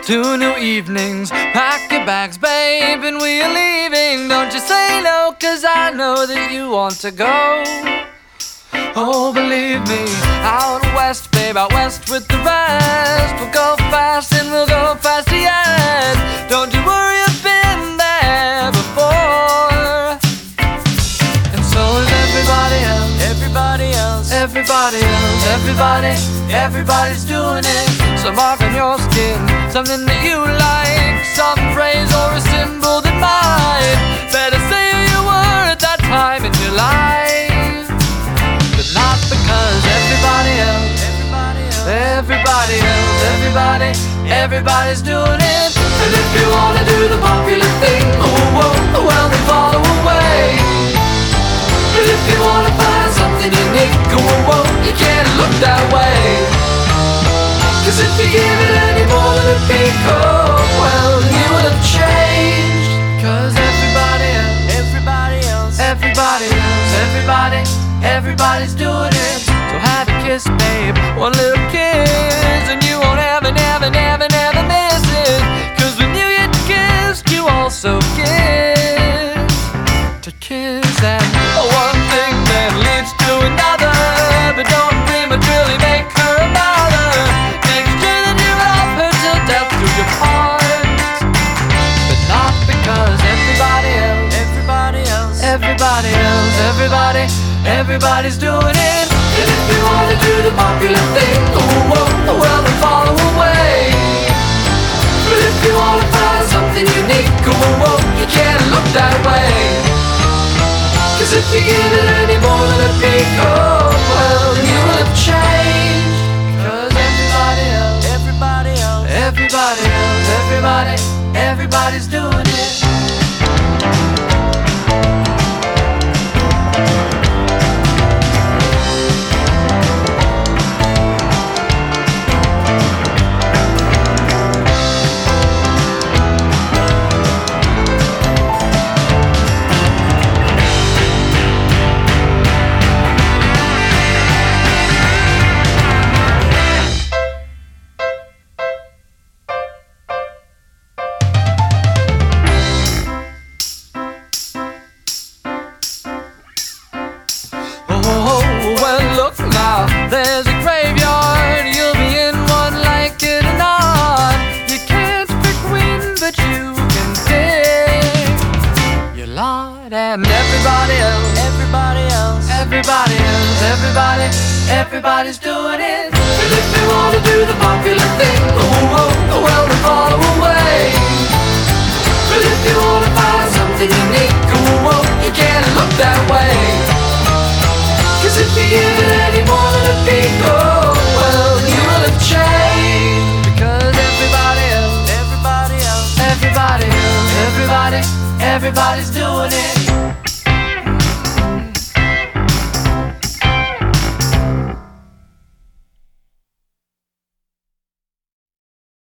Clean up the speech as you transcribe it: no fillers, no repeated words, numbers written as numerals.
2 new evenings. Pack your bags, babe, and we're leaving. Don't you say no, 'cause I know that you want to go. Oh, believe me, out west, babe, out west with the rest. We'll go fast and we'll go fast yet. Don't you worry, I've been there before. And so is everybody else, everybody else, everybody else, everybody's doing it. So mark on your skin something that you like, some phrase or a symbol that might better say who you were at that time in your life. But not because everybody else, everybody's doing it. And if you wanna do the popular thing, oh, well then follow away. But if you wanna find something unique, oh, you can't look that way. 'Cause if you give it any more than a peek, oh, well then you will have changed. 'Cause everybody's doing it. So have a kiss, babe, one little kiss, and you won't ever miss it. 'Cause when you get kissed, you also kiss to kiss. And one thing then leads to another, but don't prematurely make her a mother. Make sure that you love her till death do your part. But not because everybody's doing it. And if you wanna do the popular thing, oh, well then follow away. But if you wanna find something unique, oh, you can't look that way. 'Cause if you give it any more than a peek, oh, well then you will have changed. 'Cause everybody's doing it. There's a graveyard, you'll be in one, like it or not. You can't pick wind, but you can pick your lot. And everybody's doing it. And if you wanna do the popular thing, oh, well then follow away. But if you wanna find something unique, oh, you can't look that way. 'Cause if you give it any more than a peek, oh, well then you will have changed. Because everybody's doing it.